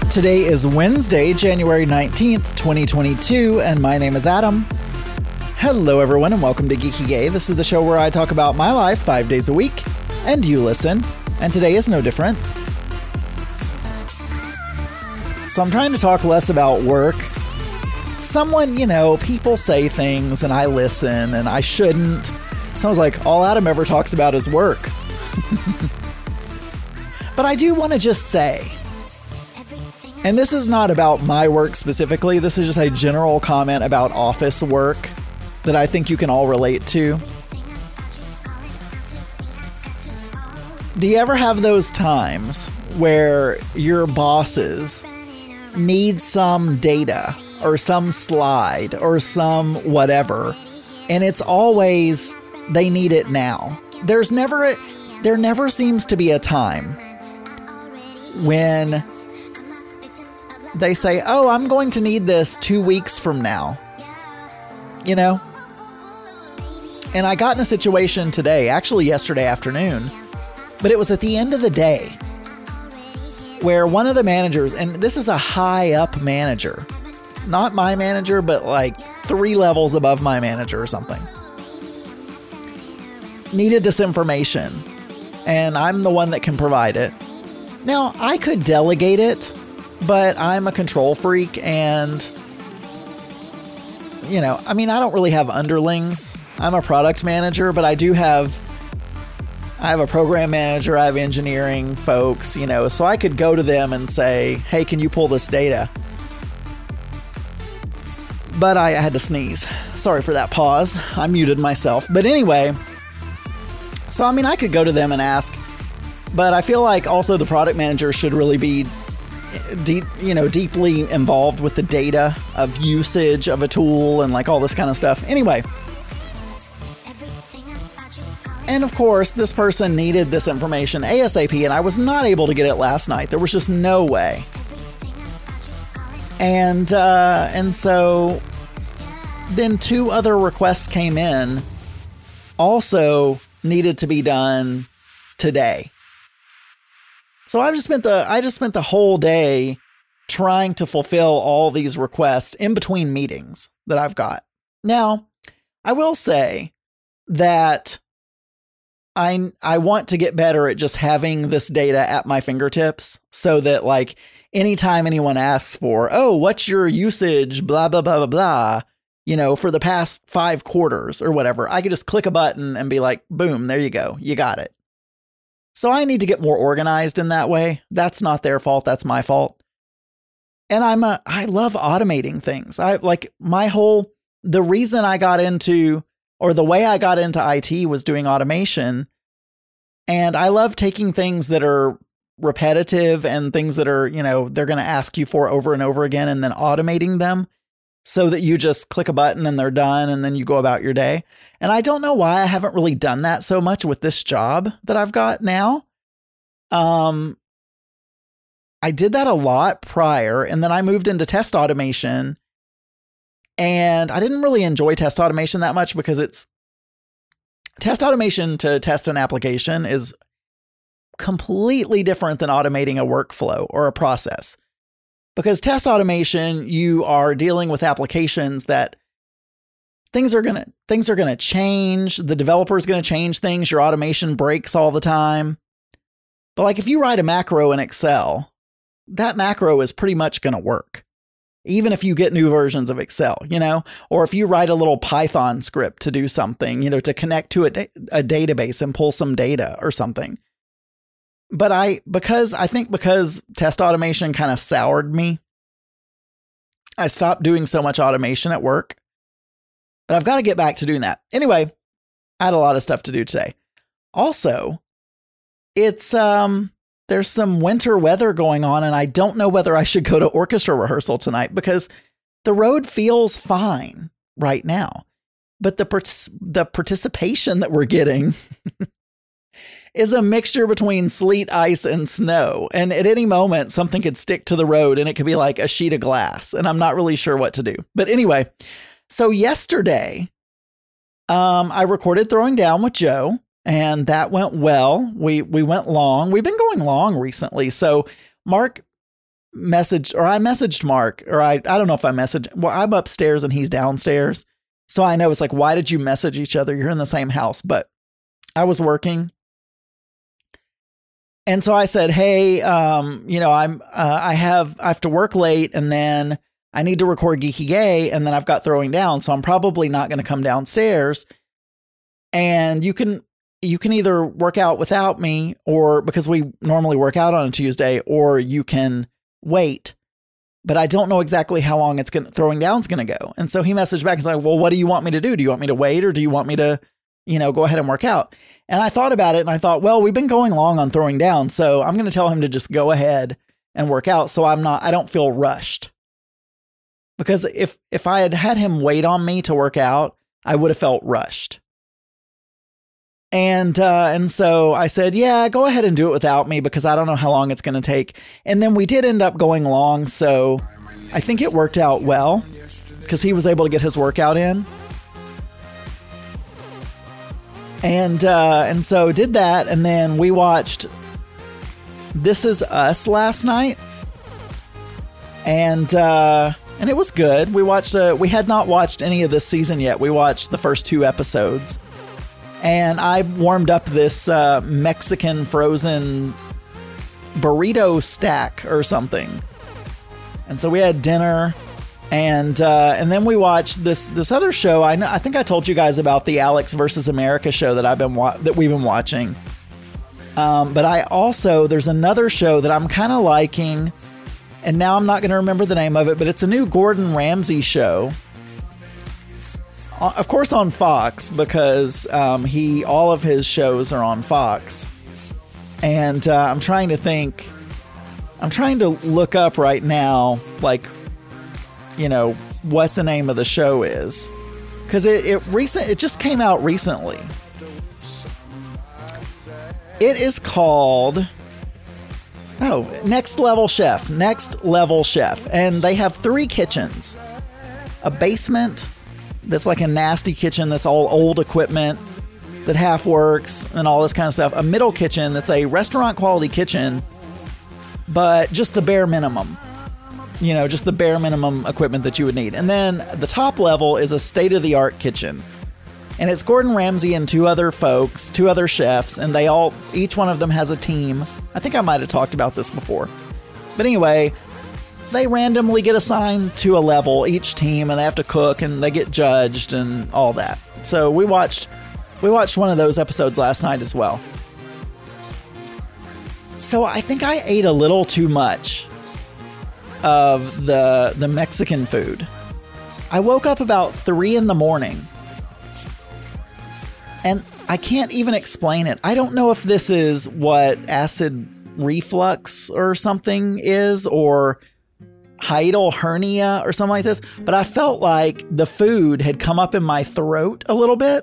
Today is Wednesday, January 19th, 2022, and my name is Adam. Hello, everyone, and welcome to Geeky Gay. This is the show where I talk about my life 5 days a week, and you listen, and today is no different. So I'm trying to talk less about work. People say things, and I listen, and I shouldn't. Sounds like all Adam ever talks about is work. But I do want to just say, and this is not about my work specifically, this is just a general comment about office work that I think you can all relate to. Do you ever have those times where your bosses need some data or some slide or some whatever, and it's always they need it now? There never seems to be a time when they say, oh, I'm going to need this 2 weeks from now. And I got in a situation today, actually yesterday afternoon, but it was at the end of the day where one of the managers, and this is a high up manager, not my manager, but like 3 levels above my manager or something, needed this information, and I'm the one that can provide it. Now, I could delegate it, but I'm a control freak, and, I don't really have underlings. I'm a product manager, but I have a program manager, I have engineering folks, so I could go to them and say, hey, can you pull this data? But I had to sneeze. Sorry for that pause. I muted myself. But anyway, so I could go to them and ask, but I feel like also the product manager should really be deeply involved with the data of usage of a tool and like all this kind of stuff. Anyway. And of course, this person needed this information ASAP, and I was not able to get it last night. There was just no way. And so then 2 other requests came in, also needed to be done today. So I just spent the whole day trying to fulfill all these requests in between meetings that I've got. Now, I will say that I want to get better at just having this data at my fingertips so that like anytime anyone asks for, oh, what's your usage, blah, blah, blah, blah, blah, for the past 5 quarters or whatever, I could just click a button and be like, boom, there you go. You got it. So I need to get more organized in that way. That's not their fault. That's my fault. And I love automating things. The reason I got into, or the way I got into IT was doing automation. And I love taking things that are repetitive and things that are, they're going to ask you for over and over again, and then automating them so that you just click a button and they're done and then you go about your day. And I don't know why I haven't really done that so much with this job that I've got now. I did that a lot prior, and then I moved into test automation. And I didn't really enjoy test automation that much because test automation to test an application is completely different than automating a workflow or a process. Because test automation, you are dealing with applications that things are going to change. The developer is going to change things. Your automation breaks all the time. But like if you write a macro in Excel, that macro is pretty much going to work. Even if you get new versions of Excel, or if you write a little Python script to do something, to connect to a database and pull some data or something. But because test automation kind of soured me, I stopped doing so much automation at work. But I've got to get back to doing that. Anyway, I had a lot of stuff to do today. Also, it's there's some winter weather going on, and I don't know whether I should go to orchestra rehearsal tonight because the road feels fine right now. But the participation that we're getting is a mixture between sleet, ice, and snow. And at any moment, something could stick to the road and it could be like a sheet of glass. And I'm not really sure what to do. But anyway, so yesterday, I recorded Throwing Down with Joe, and that went well. We went long. We've been going long recently. So Mark messaged Mark, or I don't know if I messaged. Well, I'm upstairs and he's downstairs. So I know it's like, why did you message each other? You're in the same house. But I was working. And so I said, hey, I have to work late, and then I need to record Geeky Gay, and then I've got Throwing Down. So I'm probably not going to come downstairs. And you can either work out without me, or because we normally work out on a Tuesday, or you can wait. But I don't know exactly how long Throwing Down's going to go. And so he messaged back and said, well, what do you want me to do? Do you want me to wait, or do you want me to, go ahead and work out? And I thought about it, and I thought, well, we've been going long on Throwing Down, so I'm going to tell him to just go ahead and work out. So I don't feel rushed. Because if I had had him wait on me to work out, I would have felt rushed. And so I said, yeah, go ahead and do it without me, because I don't know how long it's going to take. And then we did end up going long. So I think it worked out well, because he was able to get his workout in. And so did that. And then we watched This Is Us last night. And it was good. We had not watched any of this season yet. We watched the first 2 episodes. And I warmed up this Mexican frozen burrito stack or something. And so we had dinner, and then we watched this other show. I think I told you guys about the Alex versus America show that we've been watching. But there's another show that I'm kind of liking, and now I'm not going to remember the name of it, but it's a new Gordon Ramsay show. Of course on Fox, because all of his shows are on Fox. And I'm trying to look up right now, like, what the name of the show is. Because it just came out recently. It is called Next Level Chef. Next Level Chef. And they have 3 kitchens. A basement that's like a nasty kitchen that's all old equipment that half works and all this kind of stuff. A middle kitchen that's a restaurant quality kitchen, but just the bare minimum. Just the bare minimum equipment that you would need. And then the top level is a state-of-the-art kitchen. And it's Gordon Ramsay and 2 other folks, 2 other chefs, and each one of them has a team. I think I might have talked about this before. But anyway, they randomly get assigned to a level, each team, and they have to cook, and they get judged and all that. So we watched one of those episodes last night as well. So I think I ate a little too much of the Mexican food. I woke up about 3 a.m, and I can't even explain it. I don't know if this is what acid reflux or something is, or hiatal hernia or something like this, but I felt like the food had come up in my throat a little bit.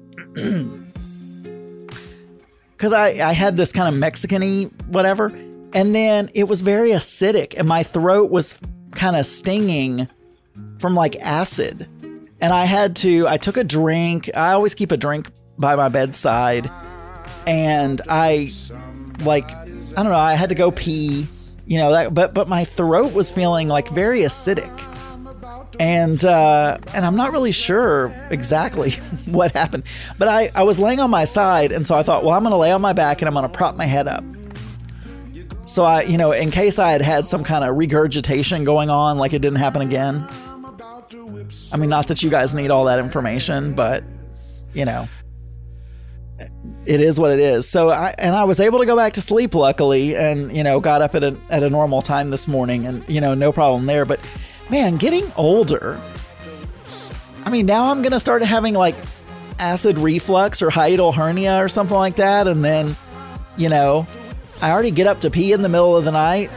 Because I had this kind of Mexican-y whatever, and then it was very acidic, and my throat was kind of stinging from like acid. And I took a drink. I always keep a drink by my bedside, and I don't know, I had to go pee. But my throat was feeling like very acidic, and I'm not really sure exactly what happened. But I was laying on my side, and so I thought, well, I'm going to lay on my back and I'm going to prop my head up. So in case I had some kind of regurgitation going on, like it didn't happen again. I mean, not that you guys need all that information, but it is what it is. So I was able to go back to sleep, luckily, and got up at a normal time this morning, and no problem there. But man, getting older, I mean, now I'm gonna start having like acid reflux or hiatal hernia or something like that, and then I already get up to pee in the middle of the night.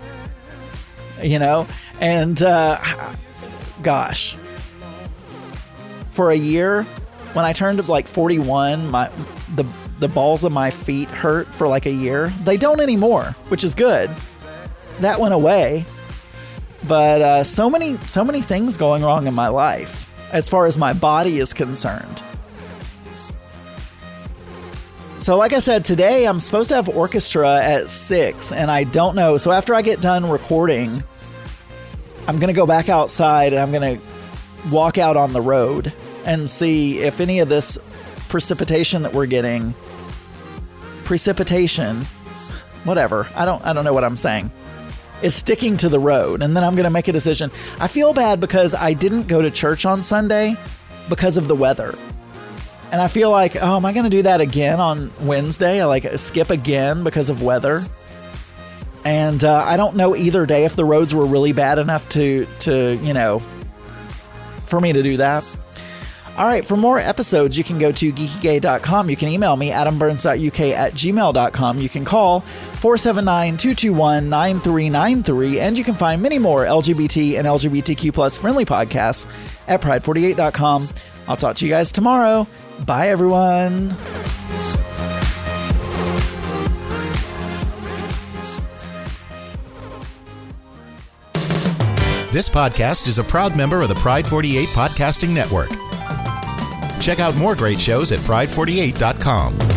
And gosh, for a year, when I turned like 41, the balls of my feet hurt for like a year. They don't anymore, which is good. That went away. But so many things going wrong in my life as far as my body is concerned. So like I said, today I'm supposed to have orchestra at 6, and I don't know. So after I get done recording, I'm going to go back outside and I'm going to walk out on the road and see if any of this precipitation that we're getting, whatever, I don't know what I'm saying, is sticking to the road. And then I'm going to make a decision. I feel bad because I didn't go to church on Sunday because of the weather. And I feel like, oh, am I going to do that again on Wednesday? I like skip again because of weather. And I don't know either day if the roads were really bad enough to for me to do that. All right, for more episodes, you can go to geekygay.com. You can email me, adamburns.uk@gmail.com. You can call 479-221-9393. And you can find many more LGBT and LGBTQ plus friendly podcasts at pride48.com. I'll talk to you guys tomorrow. Bye, everyone. This podcast is a proud member of the Pride 48 Podcasting Network. Check out more great shows at pride48.com.